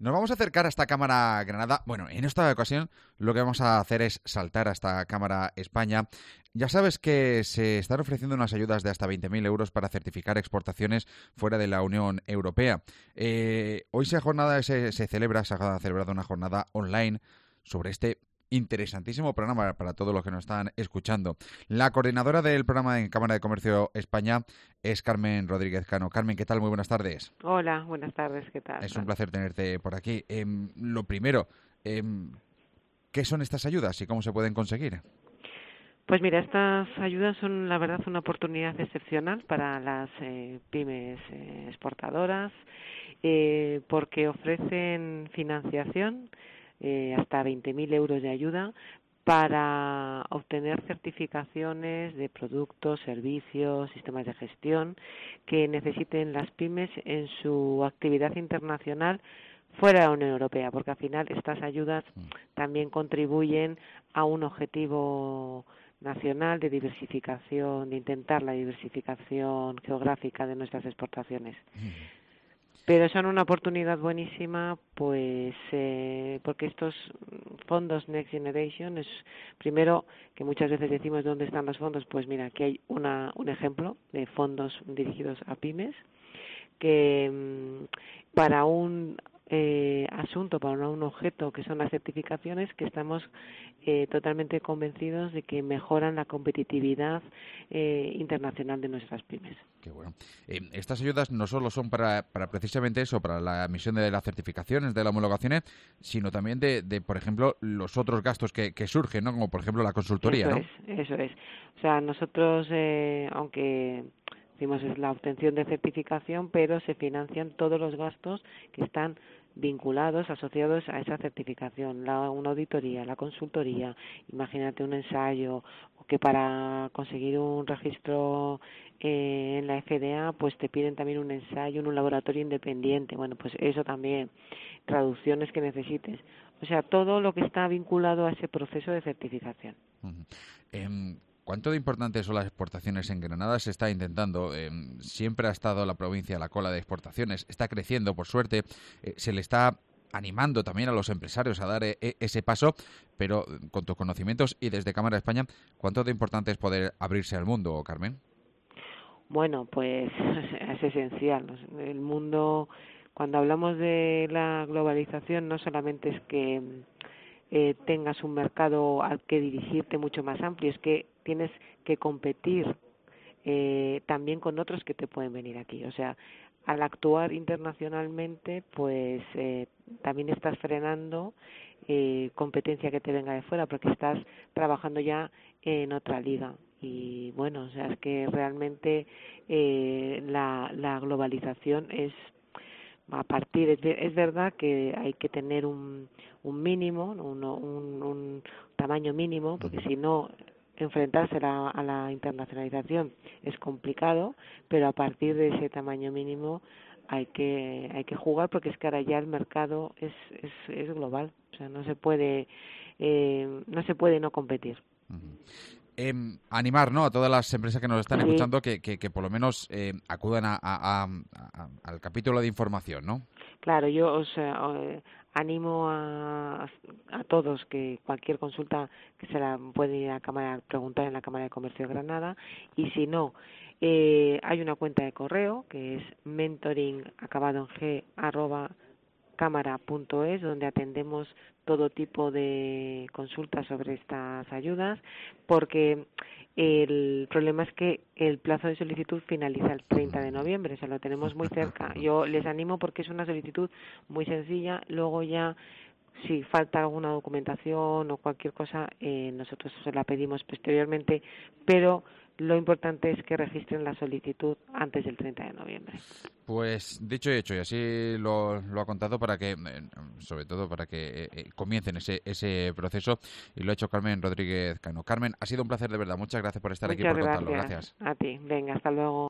Nos vamos a acercar a esta Cámara Granada. Bueno, en esta ocasión lo que vamos a hacer es saltar a esta Cámara España. Ya sabes que se están ofreciendo unas ayudas de hasta 20.000 euros para certificar exportaciones fuera de la Unión Europea. Hoy se ha celebrado una jornada online sobre este interesantísimo programa para todos los que nos están escuchando. La coordinadora del programa en Cámara de Comercio España es Carmen Rodríguez Cano. Carmen, ¿qué tal? Muy buenas tardes. Hola, buenas tardes, ¿qué tal? Es un placer tenerte por aquí. Lo primero, ¿qué son estas ayudas y cómo se pueden conseguir? Pues mira, estas ayudas son, la verdad, una oportunidad excepcional para las pymes exportadoras porque ofrecen financiación hasta 20.000 euros de ayuda para obtener certificaciones de productos, servicios, sistemas de gestión que necesiten las pymes en su actividad internacional fuera de la Unión Europea, porque al final estas ayudas también contribuyen a un objetivo nacional de diversificación, de intentar la diversificación geográfica de nuestras exportaciones. Pero son una oportunidad buenísima, pues porque estos fondos Next Generation es, primero, que muchas veces decimos dónde están los fondos, pues mira, aquí hay un ejemplo de fondos dirigidos a pymes, que para un asunto, para un objeto que son las certificaciones, que estamos totalmente convencidos de que mejoran la competitividad internacional de nuestras pymes. Qué bueno. Estas ayudas no solo son para precisamente eso, para la emisión de las certificaciones, de las homologaciones, sino también de por ejemplo, los otros gastos que surgen, ¿no? Como por ejemplo la consultoría, ¿no? Eso es. O sea, nosotros, aunque decimos es la obtención de certificación, pero se financian todos los gastos que están vinculados, asociados a esa certificación, una auditoría, la consultoría, imagínate un ensayo, o que para conseguir un registro en la FDA, pues te piden también un ensayo en un laboratorio independiente, bueno, pues eso también, traducciones que necesites, o sea, todo lo que está vinculado a ese proceso de certificación. ¿Cuánto de importantes son las exportaciones en Granada? Se está intentando. Siempre ha estado la provincia a la cola de exportaciones. Está creciendo, por suerte. Se le está animando también a los empresarios a dar ese paso. Pero con tus conocimientos y desde Cámara de España, ¿cuánto de importante es poder abrirse al mundo, Carmen? Bueno, pues es esencial. El mundo, cuando hablamos de la globalización, no solamente es que tengas un mercado al que dirigirte mucho más amplio, es que tienes que competir también con otros que te pueden venir aquí. O sea, al actuar internacionalmente, pues también estás frenando competencia que te venga de fuera, porque estás trabajando ya en otra liga. Y bueno, o sea, es que realmente la globalización es a partir, es verdad que hay que tener un mínimo, un tamaño mínimo, porque si no, enfrentarse a la internacionalización es complicado, pero a partir de ese tamaño mínimo hay que jugar, porque es que ahora ya el mercado es global, o sea, no se puede no competir. Animar, ¿no?, a todas las empresas que nos están Sí. escuchando que por lo menos acudan al capítulo de información, ¿no? Claro, yo os animo a todos que cualquier consulta que se la pueden ir a Cámara, preguntar en la Cámara de Comercio de Granada, y si no, hay una cuenta de correo que es mentoring acabado en g @cámara.es, donde atendemos todo tipo de consultas sobre estas ayudas, porque el problema es que el plazo de solicitud finaliza el 30 de noviembre, o sea, lo tenemos muy cerca. Yo les animo porque es una solicitud muy sencilla, luego ya si falta alguna documentación o cualquier cosa, nosotros se la pedimos posteriormente, pero lo importante es que registren la solicitud antes del 30 de noviembre. Pues dicho y hecho, y así lo ha contado para que, sobre todo para que comiencen ese proceso, y lo ha hecho Carmen Rodríguez Cano. Carmen, ha sido un placer de verdad. Muchas gracias por estar aquí y por contarlo. Gracias. A ti. Venga, hasta luego.